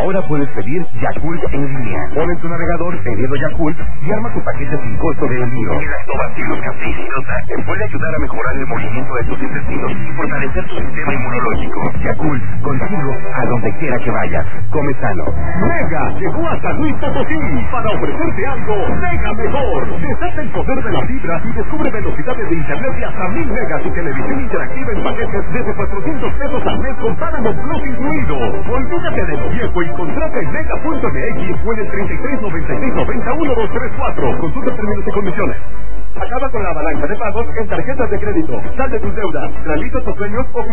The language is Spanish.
Ahora puedes pedir Yakult en línea. Pon en tu navegador pedido Yakult y arma tu paquete sin costo de envío. El lactobacillus caseifolia te puede ayudar a mejorar el movimiento de tus intestinos y fortalecer tu sistema inmunológico. Yakult, contigo a donde quiera que vayas. Come sano. Mega llegó a San Luis Potosí para ofrecerte algo mega mejor. Desata el poder de la fibra y descubre velocidades de internet de hasta 1000 megas y televisión interactiva en paquetes desde 400 pesos al mes con Paramount Plus incluido. Olvídate de lo viejo y contrata en mega.mx o en el 3396901234. Consulta términos y condiciones. Acaba con la avalancha de pagos en tarjetas de crédito. Sal de tus deudas. Realiza tus sueños o